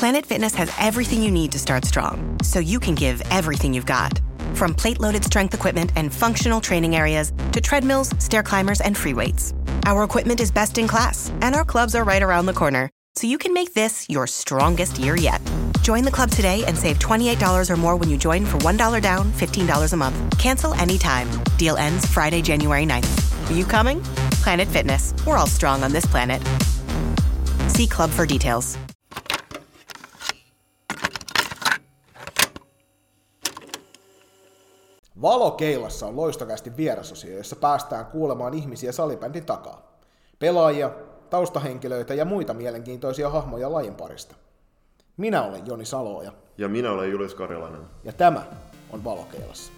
Planet Fitness has everything you need to start strong, so you can give everything you've got. From plate-loaded strength equipment and functional training areas to treadmills, stair climbers, and free weights. Our equipment is best in class, and our clubs are right around the corner, so you can make this your strongest year yet. Join the club today and save $28 or more when you join for $1 down, $15 a month. Cancel anytime. Deal ends Friday, January 9th. Are you coming? Planet Fitness. We're all strong on this planet. See club for details. Valokeilassa on Loistokästin vierasosio, jossa päästään kuulemaan ihmisiä salibändin takaa. Pelaajia, taustahenkilöitä ja muita mielenkiintoisia hahmoja lajin parista. Minä olen Joni Saloja. Ja minä olen Julius Karjalainen. Ja tämä on Valokeilassa.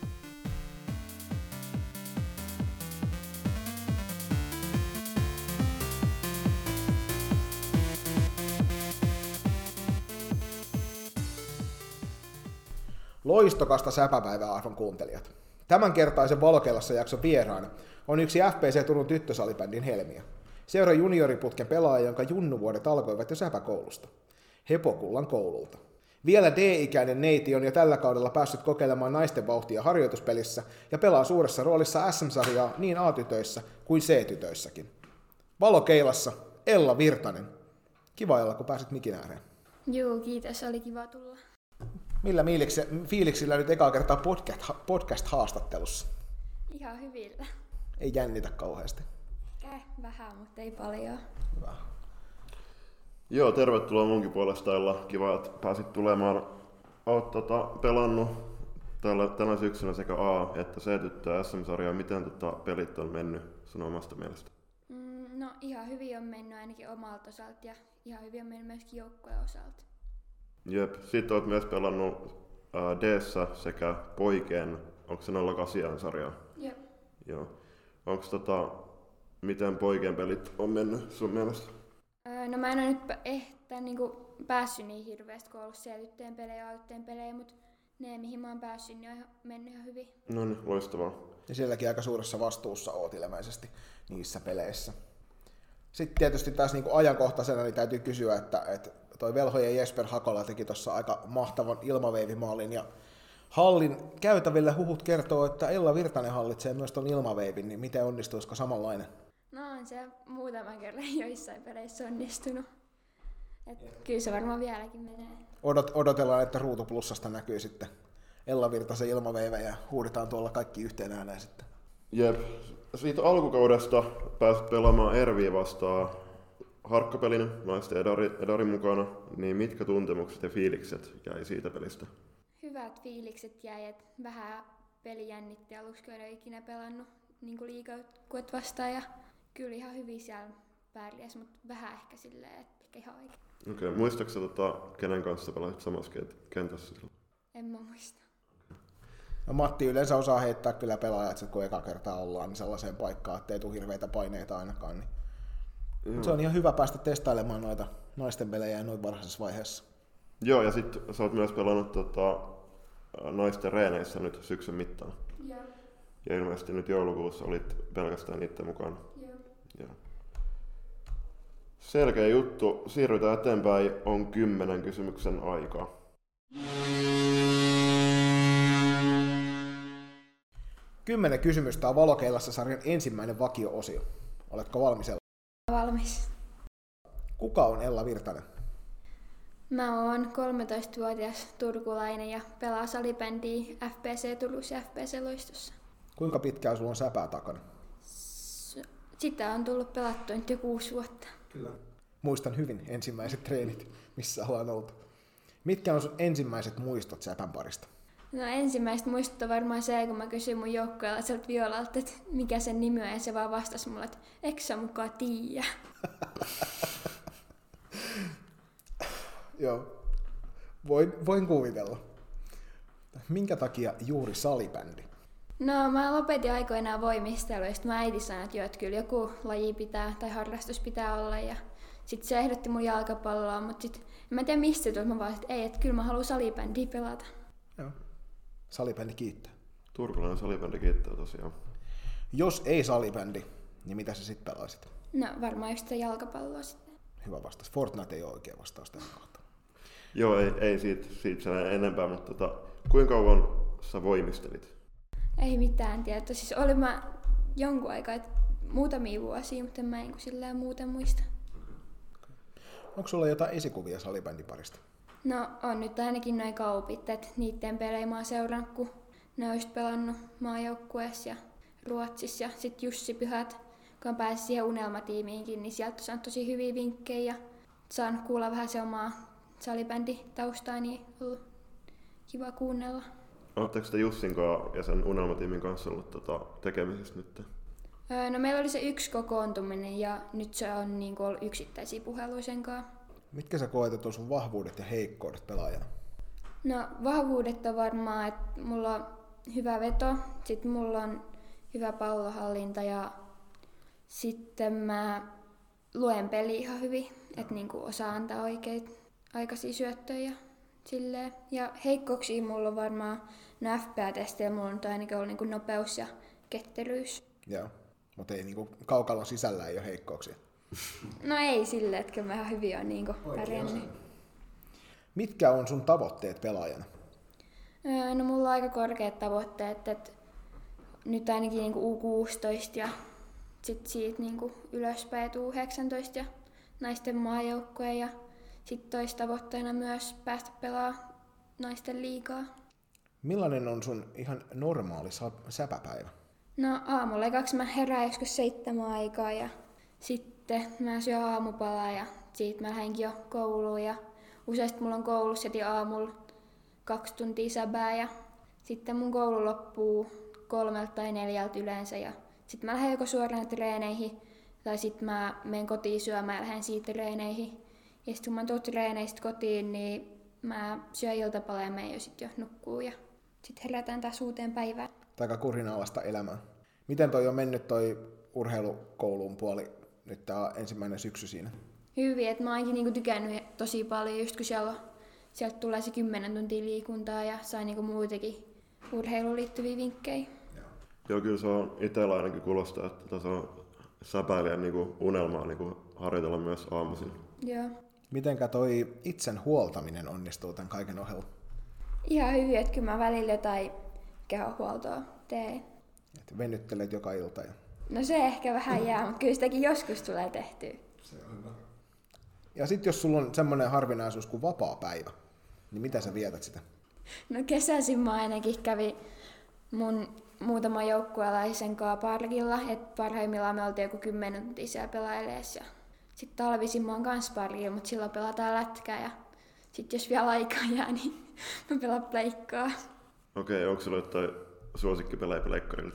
Loistokasta säpäpäivää, arvon kuuntelijat. Tämänkertaisen Valokeilassa jakson vieraana on yksi FPC Turun tyttösalibändin helmiä. Seura junioriputken pelaaja, jonka junnuvuodet alkoivat jo säpäkoulusta. Hepokullan koululta. Vielä D-ikäinen neiti on jo tällä kaudella päässyt kokeilemaan naisten vauhtia harjoituspelissä ja pelaa suuressa roolissa SM-sarjaa niin A-tytöissä kuin C-tytöissäkin. Valokeilassa Ella Virtanen. Kiva Ella, kun pääsit mikin ääreen. Joo, kiitos. Oli kiva tulla. Millä fiiliksillä nyt ekaa kertaa podcast-haastattelussa? Ihan hyvillä. Ei jännitä kauheasti. Vähän, mutta ei paljon. Hyvä. Joo, tervetuloa munkin puolesta, Ella. Kiva, että pääsit tulemaan. Oot pelannut tänä syksynä sekä A- että C-tyttöä SM-sarjaa. Miten pelit on mennyt sun omasta mielestä? No ihan hyvin on mennyt ainakin omalta osalta ja ihan hyvin on mennyt myöskin joukkojen osalta. Jep. Sitten oot myös pelannut D-ssä sekä poikien, onko se 08 sarjaa? Jep. Joo. Onko miten poikien pelit on mennyt sun mielestä? No mä en ole nyt päässyt niin hirveästi koulussa ja tyttöjen pelejä ja tyttöjen pelejä, mutta ne mihin mä oon päässyt, niin on mennyt ihan hyvin. No niin, loistavaa. Ja sielläkin aika suuressa vastuussa oot ilmeisesti niissä peleissä. Sitten tietysti taas niin kuin ajankohtaisena niin täytyy kysyä, että toi velhojen Jesper Hakola teki tuossa aika mahtavan ilmaveivimaalin ja hallin käytäville huhut kertoo, että Ella Virtanen hallitsee myös ton ilmaveivin, niin miten onnistuisiko samanlainen? No on se muutaman kerran joissain peleissä onnistunut. Kyllä se varmaan vieläkin menee. Odotellaan, että Ruutuplussasta näkyy sitten Ella Virtasen ilmaveivejä ja huudetaan tuolla kaikki yhteen ääneen sitten. Jep. Siitä alkukaudesta pääsit pelaamaan Erviä vastaan harkkapelin naisten Edarin mukana, niin mitkä tuntemukset ja fiilikset jäi siitä pelistä? Hyvät fiilikset jäi, että vähän peli jännitti aluksi, kun en ole ikinä pelannut niin liigajoukkuet vastaan ja kyllä ihan hyvin siellä pärjäsi, mutta vähän ehkä silleen, että ehkä ihan oikein. Okei, muistatko kenen kanssa pelasit samassa kentässä silloin? En mä muista. No Matti yleensä osaa heittää kyllä pelaajat, kun eka kertaa ollaan niin sellaiseen paikkaan, ettei tule hirveitä paineita ainakaan. Niin. Se on ihan hyvä päästä testailemaan noita naisten pelejä noin varhaisessa vaiheessa. Joo, ja sitten sä oot myös pelannut naisten reeneissä nyt syksyn mittaan. Joo. Ja ilmeisesti nyt joulukuussa olit pelkästään niiden mukana. Joo. Selkeä juttu. Siirrytään eteenpäin. On 10 kysymyksen aika. Kymmenen kysymystä on Valokeilassa sarjan ensimmäinen vakio-osio. Oletko valmis, Ella? Valmis. Kuka on Ella Virtanen? Mä oon 13-vuotias turkulainen ja pelaan salibändiä FPC Turussa ja FPC Loistossa. Kuinka pitkään sulla on säpää takana? Sitä on tullut pelattua nyt jo 6 vuotta. Kyllä. Muistan hyvin ensimmäiset treenit, missä ollaan oltu. Mitkä on sun ensimmäiset muistot säpän parista? No ensimmäistä muistot on varmaan se, kun mä kysyin mun joukkueella sieltä Violalta, että mikä sen nimi on, ja se vaan vastasi mulle, että eikö sä mukaan tiiä? Joo, voin kuvitella. Minkä takia juuri salibändi? No mä lopetin aikoinaan voimistelu, ja sitten mä äiti sanoi, että kyllä joku laji pitää tai harrastus pitää olla, ja sitten se ehdotti mun jalkapalloa, mutta sitten en mä tiedä mistä se tuli, mä vaan, että ei, että kyllä mä haluan salibändiä pelata. Joo, salibändi kiittää. Turkulainen salibändi kiittää tosiaan. Jos ei salibändi, niin mitä sä sitten pelaisit? No varmaan just jalkapalloa sitten. Hyvä vastaus. Fortnite ei ole oikea vastaus tähän kohtaan. Joo, ei siitä sen enempää, mutta kuinka kauan sä voimistelit? Ei mitään tietoa. Siis olin mä jonkun aikaa, muutamia vuosia, mutta en mä niin silleen muuten muista. Onko sulla jotain esikuvia salibändiparista? No on nyt ainakin noin kaupit, että niitten pelejä mä oon seurannut, kun ne on just pelannut maajoukkueessa ja Ruotsissa. Ja sit Jussi Pyhät, kun pääsi siihen unelmatiimiinkin, niin sieltä on saanut tosi hyviä vinkkejä ja saanut kuulla vähän se omaa salibänditaustaa, niin on ollut kiva kuunnella. Oletteko te Jussin kanssa ja sen unelmatiimin kanssa ollut tekemisissä nyt? No meillä oli se yksi kokoontuminen ja nyt se on niin ollut yksittäisiä puheluja sen kanssa. Mitkä sä koet, että on sun vahvuudet ja heikkoudet pelaajana? No vahvuudet on varmaan, että mulla on hyvä veto, sitten mulla on hyvä pallohallinta ja sitten mä luen peli ihan hyvin, että niinku osaan antaa oikeita aikaisia syöttöjä ja silleen. Ja heikkouksia mulla on varmaan FPA-testejä, mulla on ainakin ollut niinku nopeus ja ketteryys. Joo, mutta ei niinku kaukalon sisällä ei ole heikkouksia. No ei silleen, että mä ihan hyvin on niinku pärjännyt. Mitkä on sun tavoitteet pelaajana? No mulla on aika korkeat tavoitteet, että nyt ainakin niinku U16 ja sit siitä niinku ylöspäin U19 ja naisten maajoukkue ja sit tois tavoitteena myös päästä pelaamaan naisten liigaa. Millainen on sun ihan normaali säpäpäivä? No aamulla ekaksi mä herään joskus 7 aikaa ja sitten mä syön aamupalaa ja siitä mä lähdenkin jo kouluun ja useasti mulla on koulussa heti aamulla 2 tuntia säbää ja sitten mun koulu loppuu 3 tai 4 yleensä ja sitten mä lähden joko suoraan treeneihin tai sitten mä menen kotiin syömään ja lähden siitä treeneihin. Ja sitten kun mä tuun treeneistä kotiin, niin mä syön iltapalaa ja menen jo sitten jo nukkuu ja sitten herätään taas uuteen päivään. Aika kurinalaista elämää. Miten toi on mennyt toi urheilukouluun puoli nyt tää ensimmäinen syksy siinä? Hyvin, että mä oonkin niinku tykännyt tosi paljon, just kun sieltä tulee se 10 tuntia liikuntaa ja sai niinku muutenkin urheiluun liittyviä vinkkejä. Joo, kyllä se on itsellä ainakin kuulostaa, että tässä on säpäilijän niinku unelmaa niinku harjoitella myös aamuisin. Joo. Mitenkä toi itsen huoltaminen onnistuu tämän kaiken ohella? Ihan hyvin, että kyllä mä välillä jotain kehonhuoltoa teen. Et venyttelet joka ilta. No se ehkä vähän jää, mutta kyllä sitäkin joskus tulee tehtyä. Se on hyvä. Ja sitten jos sulla on semmoinen harvinaisuus kuin vapaa päivä, niin mitä sä vietät sitä? No kesäisin mä ainakin kävin mun muutaman joukkueelaisen kanssa parkilla, että parhaimmillaan me oltiin joku 10 tuntia siellä pelailees. Ja sitten talvisin mä oon kans parkilla, mutta silloin pelataan lätkää ja sitten jos vielä aikaa jää, niin mä pelaan pleikkaa. Okei, onko sulla jotain suosikkipelejä pleikkarilta?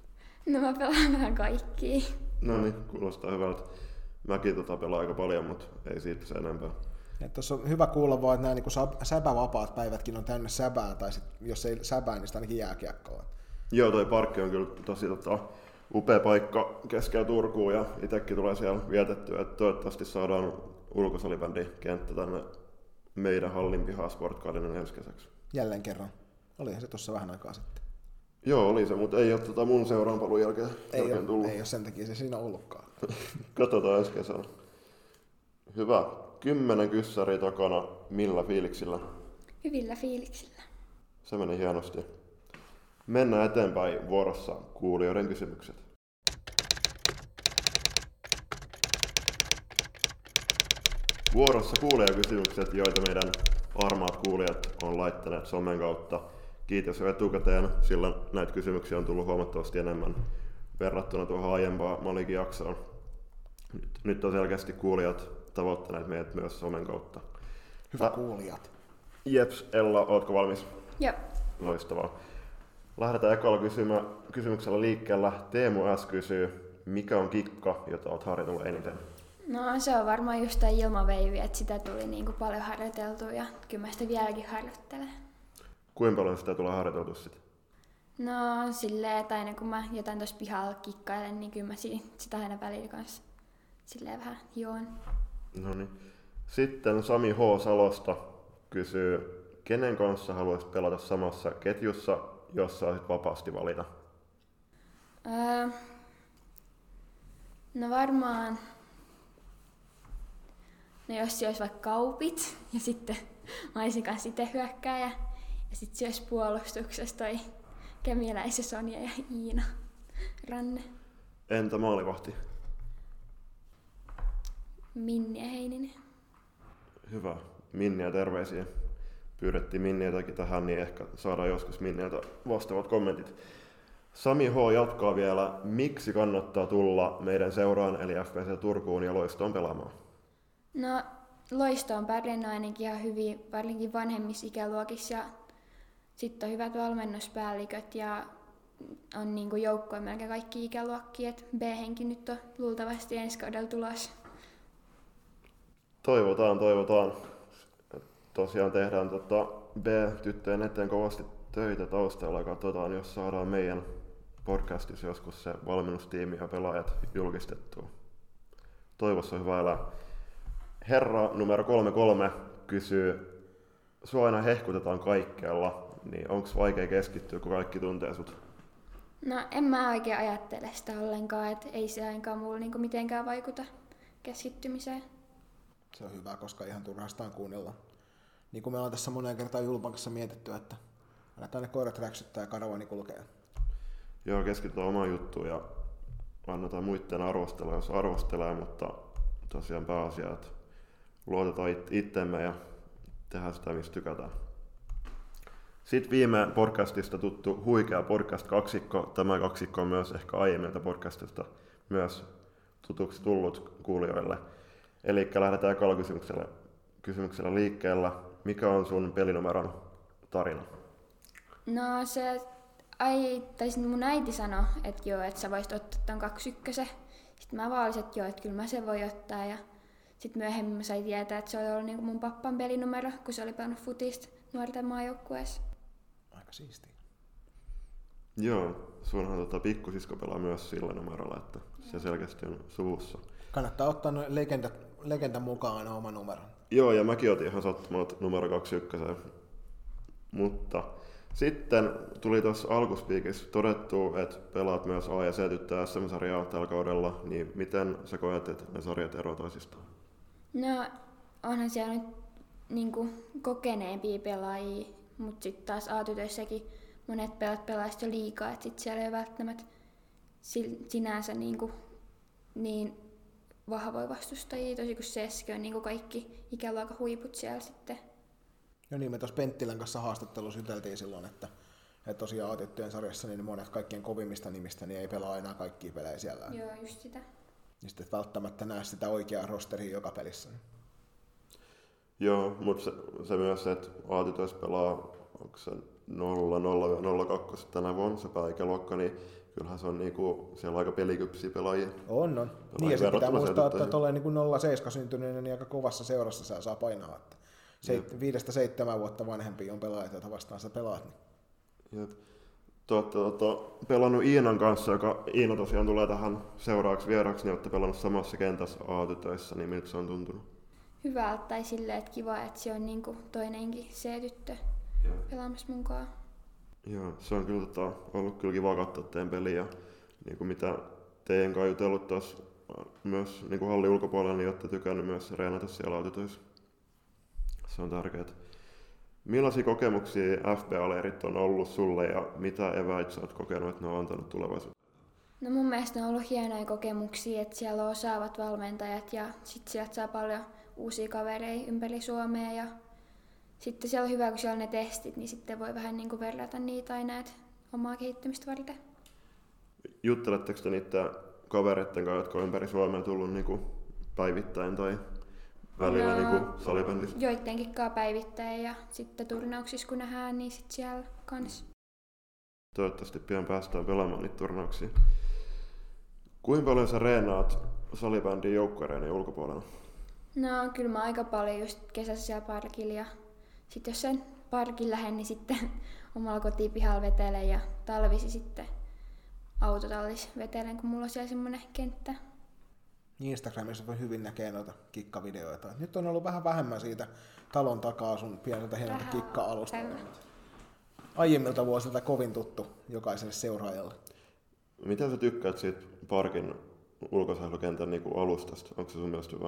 No mä pelaan vähän kaikkia. No niin, kuulostaa hyvältä. Mäkin pelaan aika paljon, mutta ei siitä se enempää. Tuossa on hyvä kuulla vaan, että nämä niin säbävapaat päivätkin on täynnä säbää, tai sit, jos ei säbää, niin sitä ainakin jääkiekkoa. Joo, toi parkki on kyllä tosi upea paikka keskellä Turkuun ja itsekin tulee siellä vietettyä, että toivottavasti saadaan ulkosalibändikenttä tänne meidän hallin pihaa Sportgardenin ensi kesäksi. Jälleen kerran. Olihan se tuossa vähän aikaa sitten. Joo, oli se, mutta ei ole mun seuraanpalun jälkeen tullut. Ei ole sen takia se siinä ollutkaan. Katsotaan ensi kesänä. Hyvä. 10 kyssäriä takana. Millä fiiliksillä? Hyvillä fiiliksillä. Se meni hienosti. Mennään eteenpäin, vuorossa kuulijoiden kysymykset. Vuorossa kuulijakysymykset, joita meidän armaat kuulijat on laittaneet somen kautta. Kiitos jo etukäteen, sillä näitä kysymyksiä on tullut huomattavasti enemmän verrattuna tuohon aiempaan Malikin jaksoon. Nyt on selkeästi kuulijat tavoittaneet meidät myös somen kautta. Hyvä kuulijat. Jeps, Ella, ootko valmis? Joo. Loistavaa. Lähdetään ekalla kysymyksellä liikkeellä. Teemu S. kysyy, mikä on kikka, jota olet harjoitellut eniten? No se on varmaan just tämä ilmaveivi, että sitä tuli niinku paljon harjoiteltua ja kyllä mä sitä vieläkin harjoittelen. Kuinka paljon sitä tulee harjoiteltua sitten? No silleen, että aina kun mä jotain tuossa pihalla kikkailen, niin kyllä mä sitä aina välillä kanssa silleen vähän hioon. No niin. Sitten Sami H. Salosta kysyy, kenen kanssa haluaisit pelata samassa ketjussa, jos saisit vapaasti valita? No varmaan... No jos se olisi vaikka Kaupit ja sitten mä olisin kanssa itse hyökkääjä. Ja sitten se olisi puolustuksessa toi Kemiläisen Sonja ja Iina Ranne. Entä maalivahti? Minni ja Heininen. Hyvä. Minniä terveisiä. Pyydettiin Minniätäkin tähän, niin ehkä saadaan joskus Minniältä vastaavat kommentit. Sami H. jatkaa vielä. Miksi kannattaa tulla meidän seuraan, eli FPC Turkuun ja Loistoon pelaamaan? No, Loisto on pärjännyt ainakin ihan hyvin, varsinkin vanhemmissa ikäluokissa. Ja sitten on hyvät valmennuspäälliköt ja on niinku joukkoja melkein kaikki ikäluokkia. Et B-henki nyt on luultavasti ensi kaudella tulossa. Toivotaan. Tosiaan tehdään B-tyttöjen eteen kovasti töitä taustalla ja katsotaan, jos saadaan meidän podcastissa joskus se valmennustiimi ja pelaajat julkistettua. Toivossa hyvä elää. Herra numero 33 kysyy, sua aina hehkutetaan kaikkealla, niin onko vaikea keskittyä, kun kaikki tuntee sut? No en mä oikein ajattele sitä ollenkaan, että ei se ainakaan mulla niinku mitenkään vaikuta keskittymiseen. Se on hyvä, koska ihan turhastaan kuunnella. Niin kuin me ollaan tässä moneen kertaan Julpan kanssa mietitty, että annetaan ne koirat räksyttää ja karavani kulkee. Joo, keskitytään omaan juttuun ja annetaan muiden arvostella, jos arvostelee, mutta tosiaan pääasia, että luotetaan itsemme ja tehdään sitä, mistä tykätään. Sitten viime podcastista tuttu huikea podcast-kaksikko. Tämä kaksikko on myös ehkä aiemmilta podcastista myös tutuksi tullut kuulijoille. Eli lähdetään ekalla kysymyksellä liikkeelle. Mikä on sun pelinumeron tarina? No mun äiti sanoi, että joo, että sä voisit ottaa ton 21. Sitten mä vaan olisin, että joo, että kyllä mä sen voi ottaa. Ja sitten myöhemmin mä sain tietää, että se oli ollut niinku mun pappan pelinumero, kun se oli pelannut futista nuorten maajoukkueessa. Aika siistiä. Joo, sunhan pikkusisko pelaa myös sillä numerolla, että se selkeästi on suvussa. Kannattaa ottaa legenda mukaan aina oma numero. Joo, ja mäkin otin ihan sattumalta numero 21. Mutta sitten tuli tuossa alkuspiikissä todettu, että pelaat myös A- ja C-tyttöä SM-sarjaa tällä kaudella, niin miten sä koet, että ne sarjat eroavat toisistaan? No onhan siellä nyt niinku kokeneempia pelaajia, mutta sitten taas A-tytöissäkin monet pelat pelaisivat jo liikaa, että sitten siellä ei ole välttämättä sinänsä niin vahvoja vastustajia, tosi kun Seski on niinku kaikki ikäluokan huiput siellä sitten. No niin, me tuossa Penttilän kanssa haastattelussa juteltiin silloin, että tosiaan A-tyttöjen sarjassa niin monet kaikkien kovimmista nimistä niin ei pelaa enää kaikkia pelejä siellä. Joo, just sitä. Niin sitten et välttämättä näe sitä oikeaa rosteria joka pelissä. Joo, mutta se myös, että A-tytöissä pelaa, onko se 0-0-0-2 tänä vuonna se pääikäluokka, niin kyllähän se on niinku, siellä on aika pelikypsiä pelaajia. On. Niin ja se pitää muistaa, että tuollainen niin 07 syntyneen niin aika kovassa seurassa saa painaa. Että 5-7 vuotta vanhempia on pelaajat, joita vastaan sä pelaat. Niin. Te olette pelannut Iinan kanssa, joka Iina tosiaan tulee tähän seuraavaksi vieraaksi, niin olette pelannut samassa kentässä A-tytöissä, niin miltä se on tuntunut? Hyvältä tai silleen, että kiva, että se on niinku toinenkin C-tyttö pelaamassa mukaan. Joo, se on kyllä ollut kyllä kiva katsoa teidän peliä ja niin kuin mitä teidän kanssa jutellut taas myös niin kuin hallin ulkopuolella, niin olette tykännyt myös reenata siellä A-tytöissä. Se on tärkeää. Millaisia kokemuksia FBA-leirit on ollut sulle ja mitä eväitä sä oot kokenut, että ne on antanut tulevaisuutta? No mun mielestä ne on ollut hienoja kokemuksia, että siellä on osaavat valmentajat ja sitten sieltä saa paljon uusia kavereita ympäri Suomea ja sitten siellä on hyvä, kun siellä on ne testit, niin sitten voi vähän niin kuin verrata niitä aina, että omaa kehittymistä varten. Jutteletteko te niiden kavereiden kanssa, jotka on ympäri Suomea tullut niin kuin päivittäin tai välillä niin salibändissä? Joidenkin kanssa päivittäin ja sitten turnauksissa kun nähdään, niin sitten siellä kanssa. Toivottavasti pian päästään pelaamaan niitä turnauksia. Kuinka paljon sä reenaat salibändin joukkuereiden ulkopuolella? No kyllä mä aika paljon just kesässä siellä parkilla ja sitten jos sen parkin lähden, niin sitten omalla kotipihalla vetelen ja talvisi sitten autotallissa vetelen, kun mulla on siellä semmoinen kenttä. Instagramissa voi hyvin näkee noita kikkavideoita. Nyt on ollut vähän vähemmän siitä talon takaa sun pieneltä hienolta kikka-alusta. Aiemmilta vuosilta kovin tuttu jokaiselle seuraajalle. Mitä sä tykkäät siitä parkin ulkosailukentän niin alustasta? Onko se sun mielestä hyvä?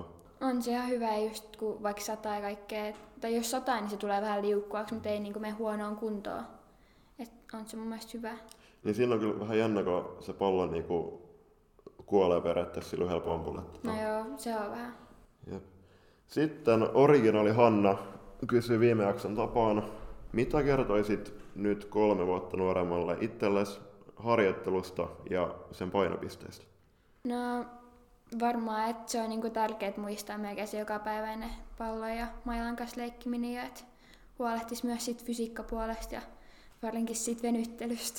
On se ihan hyvä just kun vaikka sataa ja kaikkea, tai jos sataa, niin se tulee vähän liukkuaksi, mutta ei niin mene huonoon kuntoon. Et on se mun mielestä hyvä. Niin siinä on kyllä vähän jännä, kun se pallo niinku kuolee periaatteessa sillä yhdellä pompulla. No joo, se on vähän. Jep. Sitten Originali Hanna kysyi viime jakson tapaan, mitä kertoisit nyt 3 vuotta nuoremmalle itsellesi harjoittelusta ja sen painopisteistä? No varmaan, että se on niinku tärkeää muistaa melkein se jokapäiväinen pallon ja mailan kanssa leikkiminen ja että huolehtisi myös siitä fysiikkapuolesta ja varsinkin siitä venyttelystä.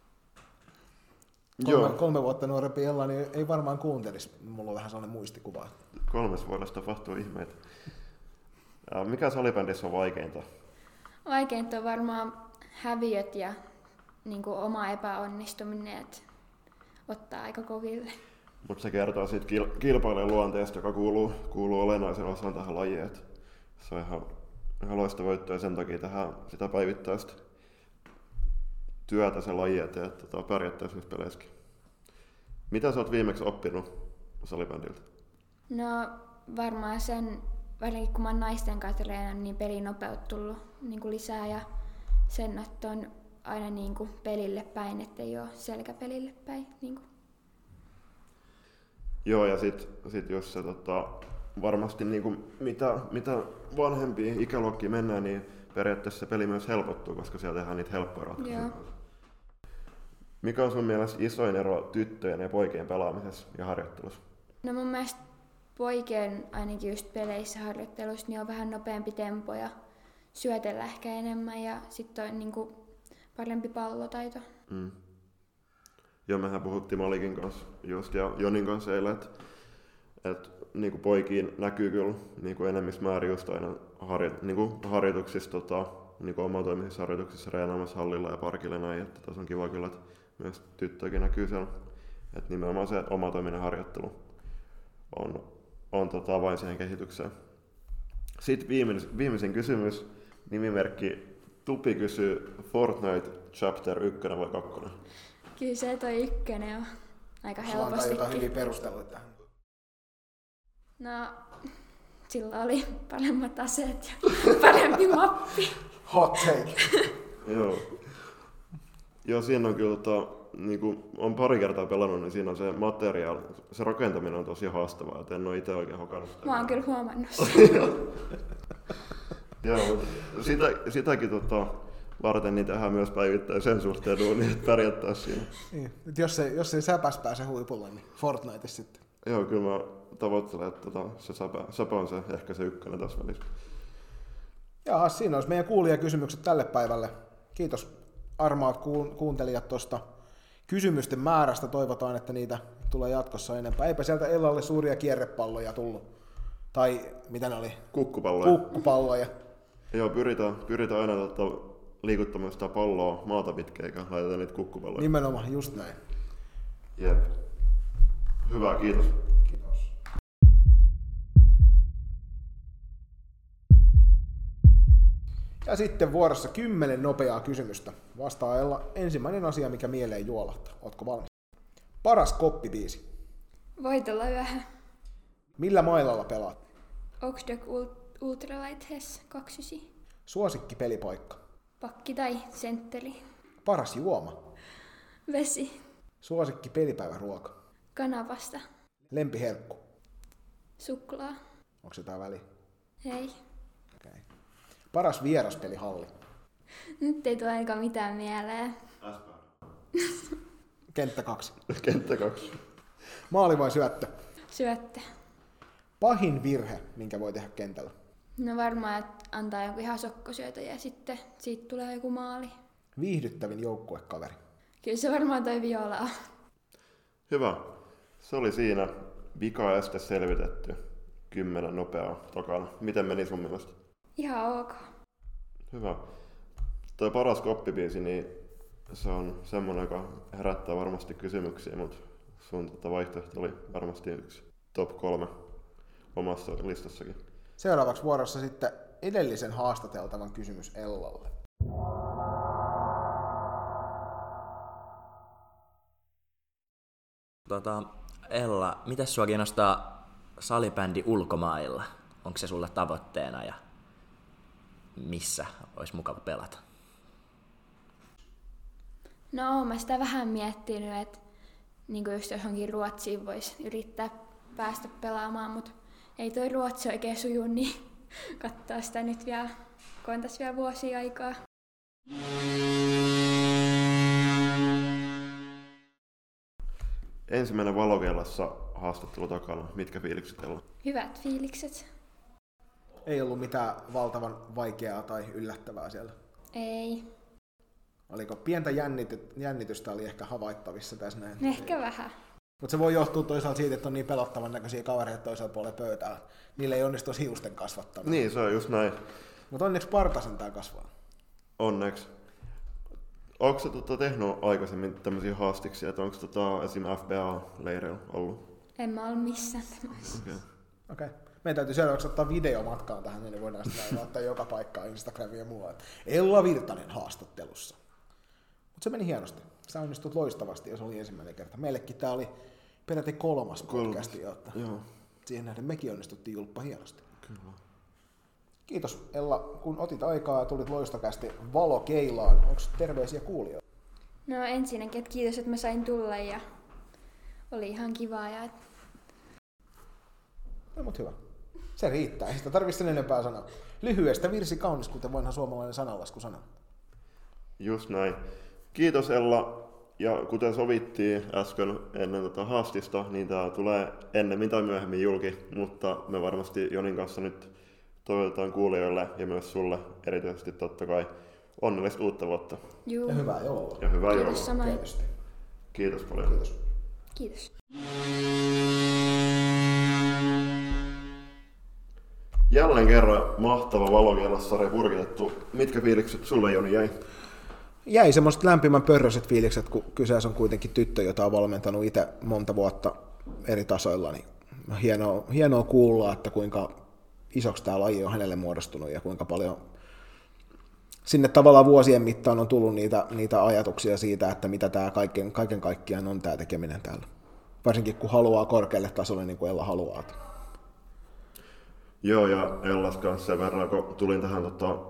Joo. 3 vuotta nuorempi Ella niin ei varmaan kuuntelisi. Mulla on vähän sellainen muistikuva. 3 vuodessa tapahtuu ihmeitä. Mikä salibändissä on vaikeinta? Vaikeinta on varmaan häviöt ja niinku oma epäonnistuminen, että ottaa aika koville. Mutta se kertoo siitä kilpailijan luonteesta, joka kuuluu olennaisen osan tähän lajiin. Se on ihan loistava voitto ja sen takia tähän sitä päivittäistä työtä se laji eteen, että pärjättäisiin niissä peleissäkin. Mitä sä oot viimeksi oppinut salibändiltä? No varmaan sen, varsinkin kun mä oon naisten kanssa treenannut, niin pelinopeutta tullut niin lisää ja sen, että on aina niin pelille päin, ettei ole selkäpelille päin. Niin Joo, ja sit jos se varmasti mitä vanhempia ikäluokkia mennään, niin periaatteessa se peli myös helpottuu, koska siellä tehdään niitä helppoja ratkaisuja. Joo. Mikä on sun mielestä isoin ero tyttöjen ja poikien pelaamisessa ja harjoittelussa? No mun mielestä poikien ainakin just peleissä harjoittelussa niin on vähän nopeampi tempo ja syötellä ehkä enemmän ja sitten on niin parempi pallotaito. Mm. Joo, mehän puhuttiin Malikin kanssa just ja Jonin kanssa eilen, että niin poikiin näkyy kyllä niin enemmissä määrin just aina harjoituksissa, niin omatoimisissa harjoituksissa reenaamassa hallilla ja parkilla näin, että tässä on kiva kyllä, että myös tyttöjäkin näkyy siellä, että nimenomaan se omatoiminen harjoittelu on vain siihen kehitykseen. Sitten viimeisin kysymys, nimimerkki Tupi kysyy Fortnite Chapter 1 vai 2? Kyllä se toi 1 on aika helpostikin. Jotain hyviä perusteluita tähän. No, sillä oli paremmat aseet ja parempi mappi. Hot take. Joo, siinä on kyllä, niin on pari kertaa pelannut, niin siinä on se materiaali, se rakentaminen on tosi haastavaa, että en ole itse oikein hokannut sitä. Mä oon kyllä huomannut Joo, mutta sitäkin varten niin tehdään myös päivittäin sen suhteen duunia, että pärjättäisiin siinä. Niin. Jos ei säpäs pääse huipulle, niin Fortnite sitten. Joo, kyllä mä tavoittelen, että se säpä on se, ehkä se 1 tässä välissä. Jaa, siinä olisi meidän kuulijakysymykset tälle päivälle. Kiitos armaat kuuntelijat tuosta kysymysten määrästä. Toivotaan, että niitä tulee jatkossa enempää. Eipä sieltä Ellalle suuria kierrepalloja tullut. Tai mitä ne oli? Kukkupalloja. Joo, pyritään aina liikuttamaan sitä palloa maata pitkin, eikä laiteta niitä kukkupalloja. Nimenomaan, just näin. Jep. Hyvä, kiitos. Kiitos. Ja sitten vuorossa 10 nopeaa kysymystä. Vastaa Ella ensimmäinen asia, mikä mieleen juolahtaa. Ootko valmis? Paras koppibiisi. Voitolla vähän. Millä mailalla pelaat? Oxdog Ultralight Hess 29. Suosikki pelipaikka. Pakki tai sentteri. Paras juoma. Vesi. Suosikki pelipäiväruoka. Kanavasta. Lempiherkku. Suklaa. Onko jotain väliä? Ei. Okay. Paras vieraspelihalli. Nyt ei tule aika mitään mieleen. Kenttä 2. Kenttä 2. Maali vai syöttö? Syöttö. Pahin virhe, minkä voi tehdä kentällä. No varmaan, että antaa jonkun ihan sokkosyötä ja sitten siitä tulee joku maali. Viihdyttävin joukkuekaveri. Kyllä se varmaan toi Viola on. Hyvä. Se oli siinä vika este selvitetty. 10 nopeaa takana. Miten meni sun mielestä? Ihan ok. Hyvä. Toi paras koppibiisi, niin se on semmoinen, joka herättää varmasti kysymyksiä, mutta sun vaihtoehto oli varmasti yksi top 3 omassa listassakin. Seuraavaksi vuorossa sitten edellisen haastateltavan kysymys Ellalle. Ella, mitäs sua kiinnostaa salibändi ulkomailla? Onko se sulla tavoitteena ja missä olisi mukava pelata? No, oon mä sitä vähän miettinyt, että niin just jos johonkin Ruotsiin voisi yrittää päästä pelaamaan, mutta ei toi Ruotsi oikein suju, niin katsoa sitä nyt vielä, kun on tässä vielä vuosia aikaa. Ensimmäinen Valokeilassa haastattelu takana. Mitkä fiilikset teillä on? Hyvät fiilikset. Ei ollut mitään valtavan vaikeaa tai yllättävää siellä. Ei. Oliko pientä jännitystä oli ehkä havaittavissa tässä näin? Ehkä vähän. Mutta se voi johtua toisaalta siitä, että on niin pelottavan näköisiä kavereita toisella puolella pöytää. Niille ei onnistu hiusten kasvattaminen. Niin, se on just näin. Mutta onneksi partasen tää kasvaa. Onneksi. Onko sä tehnyt aikaisemmin tämmöisiä haastiksia, että onko esim. FBA-leireillä ollut? En mä ole missään tämmöisessä. Okei. Meidän täytyy seuraavaksi ottaa video matkaan tähän, niin voidaan sitä laittaa joka paikkaan Instagramia ja muuta. Ella Virtanen haastattelussa. Mutta se meni hienosti. Sä onnistut loistavasti, jos oli ensimmäinen kerta. Meillekin tää oli peräti kolmas podcast. Joo. Siihen nähden mekin onnistuttiin julppa hienosti. Kyllä. Kiitos Ella, kun otit aikaa ja tulit Loistokästi Valokeilaan. Onko terveisiä kuulijoita? No ensinnäkin, että kiitos, että mä sain tulla ja oli ihan kivaa. No mut hyvä. Se riittää, ei sitä tarvitse sen enempää sanoa. Lyhyestä virsi kaunis, kuten vanha suomalainen sananlasku sanoo. Just näin. Kiitos Ella. Ja kuten sovittiin äsken ennen haastista, niin tää tulee ennemmin tai myöhemmin julki, mutta me varmasti Jonin kanssa nyt toivotetaan kuulijoille ja myös sulle erityisesti totta kai onnellista uutta vuotta. Juu. Ja hyvää joulua. Ja hyvää joulua. Kiitos samoin. Kiitos paljon. Kiitos. Kiitos. Jälleen kerran mahtava Valokeilassa-sarja purkitettu. Mitkä fiilikset sulle, Joni, jäi? Jäi semmoiset lämpimän pörröiset fiilikset, kun kyseessä on kuitenkin tyttö, jota on valmentanut itse monta vuotta eri tasoilla. Niin hienoa kuulla, että kuinka isoksi tämä laji on hänelle muodostunut ja kuinka paljon sinne tavallaan vuosien mittaan on tullut niitä ajatuksia siitä, että mitä tämä kaiken kaikkiaan on tämä tekeminen täällä. Varsinkin kun haluaa korkealle tasolle, niin kuin Ella haluaa. Joo, ja Ellas kanssa sen verran, kun tulin tähän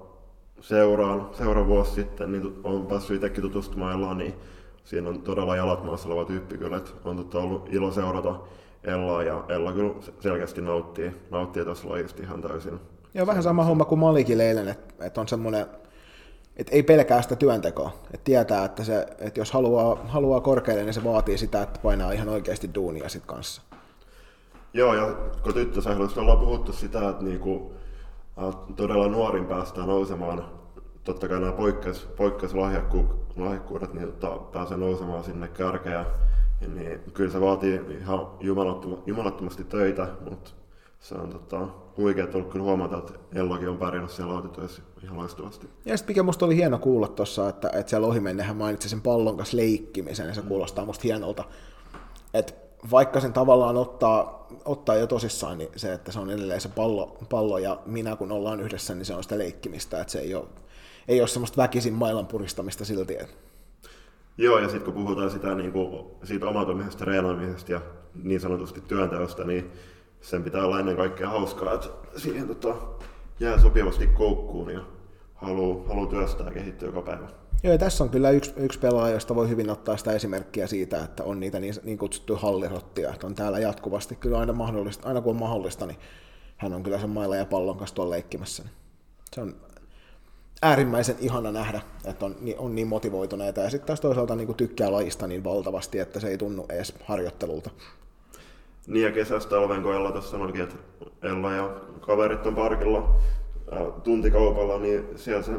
seuraan vuosi sitten, niin olen päässyt itsekin tutustumaan Ellaan, niin siinä on todella jalat maassa oleva tyyppi kyllä, että on ollut ilo seurata Ellaa, ja Ella kyllä selkeästi nauttii tuossa lajista ihan täysin. Joo, vähän sama homma kuin Malikin eilen, että on semmoinen, että ei pelkää sitä työntekoa, että tietää, että jos haluaa korkealle, niin se vaatii sitä, että painaa ihan oikeasti duunia sit kanssa. Joo, ja kun tyttösählystä ollaan puhuttu sitä, että niinku, todella nuorin päästään nousemaan, totta kai nämä poikkeuslahjakkuudet niin pääsee nousemaan sinne kärkeen, niin kyllä se vaatii ihan jumalattomasti töitä, mutta se on huikeaa ollut kyllä huomata, että Ellakin on pärjännyt siellä autityössä ihan loistavasti. Ja sitten mikä musta oli hieno kuulla tuossa, että siellä ohimennenhän mainitsi sen pallon kanssa leikkimisen, ja se kuulostaa musta hienolta, että vaikka sen tavallaan ottaa jo tosissaan, niin se, että se on edelleen se pallo ja minä kun ollaan yhdessä, niin se on sitä leikkimistä, että se ei ole semmoista väkisin mailan puristamista silti. Joo, ja sitten kun puhutaan siitä omatoimisesta treenaamisesta ja niin sanotusti työnteosta, niin sen pitää olla ennen kaikkea hauskaa, että siihen jää sopivasti koukkuun ja haluaa työstää ja kehittyä joka päivä. Joo, ja tässä on kyllä yksi pelaaja, josta voi hyvin ottaa sitä esimerkkiä siitä, että on niitä niin kutsuttuja hallirottia, että on täällä jatkuvasti kyllä aina kun on mahdollista, niin hän on kyllä sen mailla ja pallon kanssa tuolla leikkimässä. Se on äärimmäisen ihana nähdä, että on niin motivoituneita ja sitten taas toisaalta niin tykkää lajista niin valtavasti, että se ei tunnu edes harjoittelulta. Niin ja kesästä talven, kun Ella tässä sanoikin, että Ella ja kaverit on parkilla tuntikaupalla, niin siellä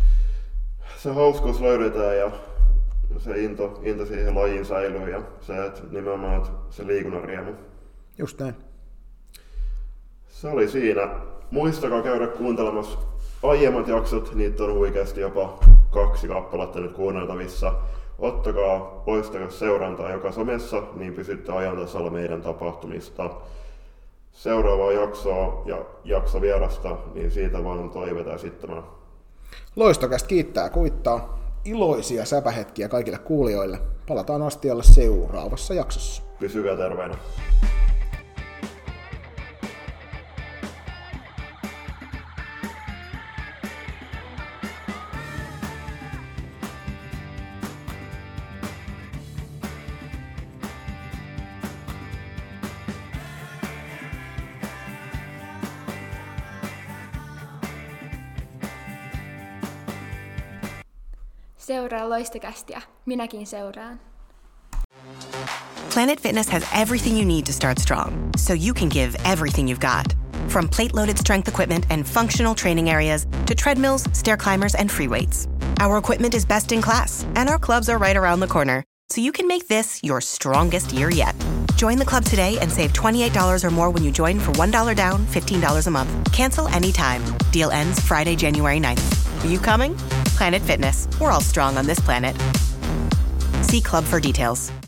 se hauskuus löydetään ja se into siihen lajiin säilyy ja se, että nimenomaan se liikunnan riemu. Just näin. Se oli siinä. Muistakaa käydä kuuntelemassa aiemmat jaksot, niitä on huikeasti jopa 2 kappaletta nyt kuunneltavissa. Ottakaa Loistokäs seurantaa joka somessa, niin pysytte ajan tasalla meidän tapahtumista. Seuraavaa jaksoa ja jaksovierasta, niin siitä vaan toivetaan esittämään. Loistokästä kiittää kuittaa. Iloisia säpähetkiä kaikille kuulijoille. Palataan astialle seuraavassa jaksossa. Pysykää terveinä. seuraa Loistokästiä. Minäkin seuraan. Planet Fitness has everything you need to start strong, so you can give everything you've got. From plate-loaded strength equipment and functional training areas to treadmills, stair climbers, and free weights. Our equipment is best in class, and our clubs are right around the corner, so you can make this your strongest year yet. Join the club today and save $28 or more when you join for $1 down, $15 a month. Cancel anytime. Deal ends Friday, January 9th. Are you coming? Planet Fitness. We're all strong on this planet. See club for details.